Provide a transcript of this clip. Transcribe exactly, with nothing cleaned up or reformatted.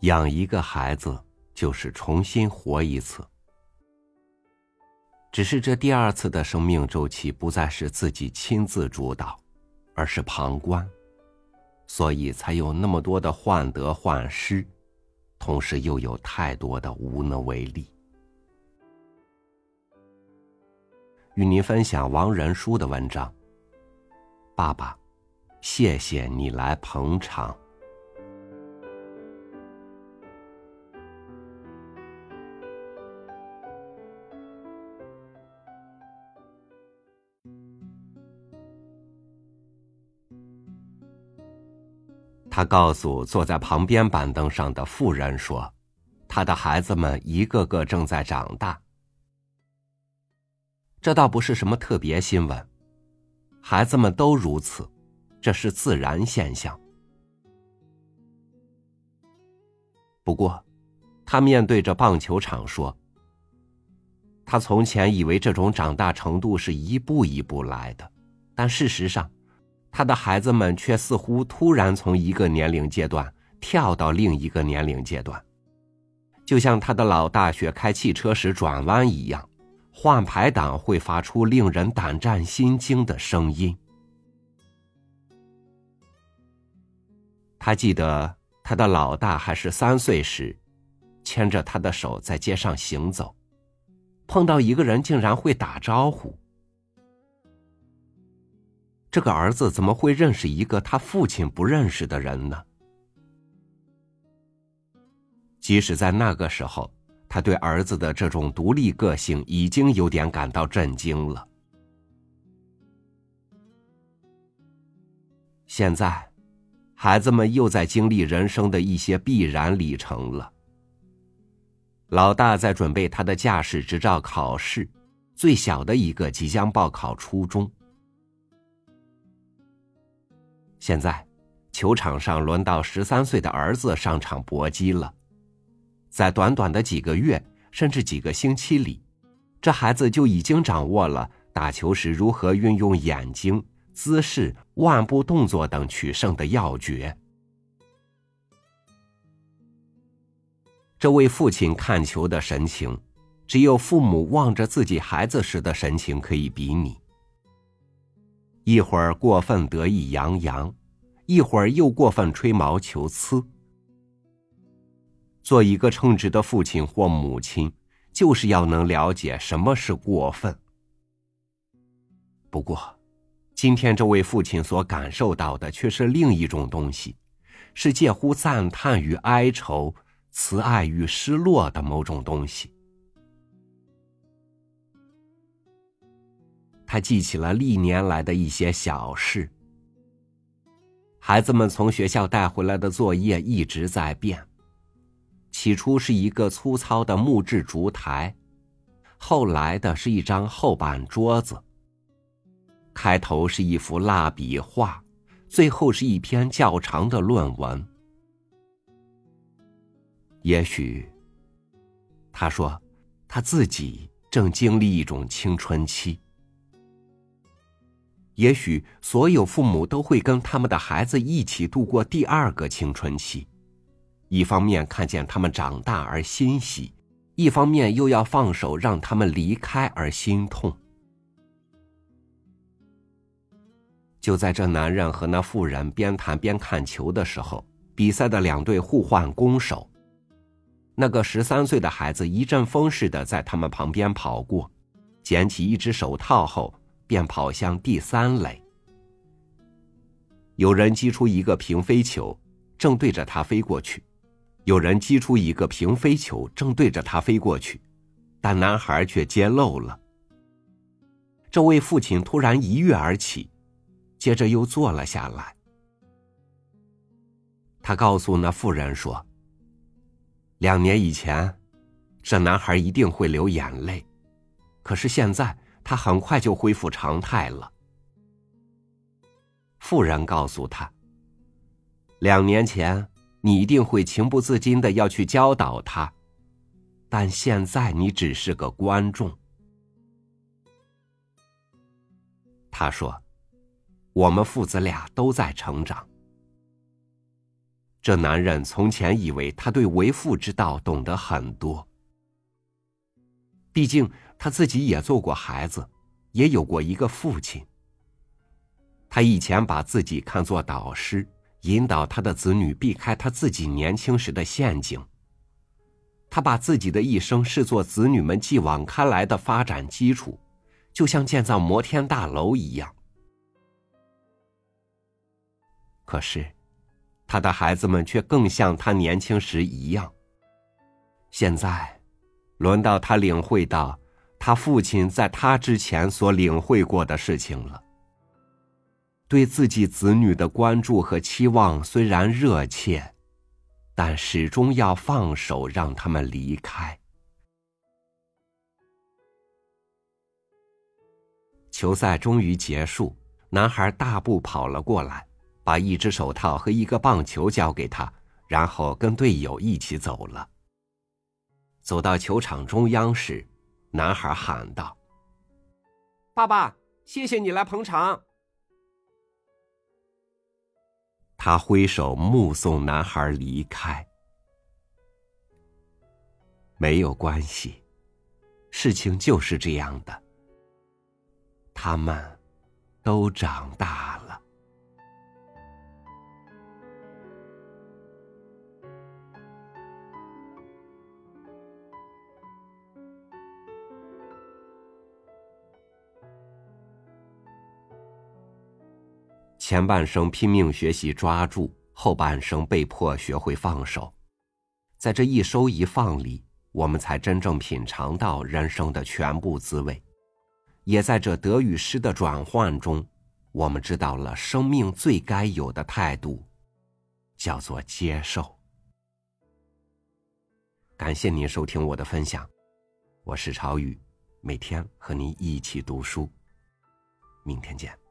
养一个孩子就是重新活一次，只是这第二次的生命周期不再是自己亲自主导，而是旁观，所以才有那么多的患得患失，同时又有太多的无能为力。与您分享王仁书的文章，爸爸，谢谢你来捧场。他告诉坐在旁边板凳上的妇人说，他的孩子们一个个正在长大。这倒不是什么特别新闻，孩子们都如此，这是自然现象。不过，他面对着棒球场说，他从前以为这种长大程度是一步一步来的，但事实上，他的孩子们却似乎突然从一个年龄阶段跳到另一个年龄阶段，就像他的老大学开汽车时转弯一样，换排档会发出令人胆战心惊的声音。他记得他的老大还是三岁时，牵着他的手在街上行走，碰到一个人竟然会打招呼。这个儿子怎么会认识一个他父亲不认识的人呢？即使在那个时候，他对儿子的这种独立个性已经有点感到震惊了。现在，孩子们又在经历人生的一些必然里程了。老大在准备他的驾驶执照考试，最小的一个即将报考初中。现在，球场上轮到十三岁的儿子上场搏击了。在短短的几个月，甚至几个星期里，这孩子就已经掌握了打球时如何运用眼睛、姿势、腕部动作等取胜的要诀。这位父亲看球的神情，只有父母望着自己孩子时的神情可以比拟。一会儿过分得意洋洋，一会儿又过分吹毛求疵。做一个称职的父亲或母亲，就是要能了解什么是过分。不过，今天这位父亲所感受到的却是另一种东西，是介乎赞叹与哀愁、慈爱与失落的某种东西。他记起了历年来的一些小事。孩子们从学校带回来的作业一直在变，起初是一个粗糙的木质烛台，后来的是一张厚板桌子，开头是一幅蜡笔画，最后是一篇较长的论文。也许，他说，他自己正经历一种青春期。也许所有父母都会跟他们的孩子一起度过第二个青春期，一方面看见他们长大而欣喜，一方面又要放手让他们离开而心痛。就在这男人和那妇人边谈边看球的时候，比赛的两队互换攻守。那个十三岁的孩子一阵风似的在他们旁边跑过，捡起一只手套后便跑向第三垒。有人击出一个平飞球，正对着他飞过去；有人击出一个平飞球，正对着他飞过去，但男孩却接漏了。这位父亲突然一跃而起，接着又坐了下来。他告诉那妇人说，两年以前，这男孩一定会流眼泪，可是现在他很快就恢复常态了。妇人告诉他，两年前你一定会情不自禁的要去教导他，但现在你只是个观众。他说，我们父子俩都在成长。 这男人从前以为他对为父之道懂得很多，毕竟他自己也做过孩子，也有过一个父亲。他以前把自己看作导师，引导他的子女避开他自己年轻时的陷阱。他把自己的一生视作子女们继往开来的发展基础，就像建造摩天大楼一样。可是他的孩子们却更像他年轻时一样。现在轮到他领会到他父亲在他之前所领会过的事情了。对自己子女的关注和期望虽然热切，但始终要放手让他们离开。球赛终于结束，男孩大步跑了过来，把一只手套和一个棒球交给他，然后跟队友一起走了。走到球场中央时，男孩喊道：“爸爸，谢谢你来捧场。”他挥手目送男孩离开。没有关系，事情就是这样的，他们都长大了。前半生拼命学习抓住，后半生被迫学会放手。在这一收一放里，我们才真正品尝到人生的全部滋味。也在这得与失的转换中，我们知道了生命最该有的态度，叫做接受。感谢您收听我的分享，我是朝宇，每天和您一起读书，明天见。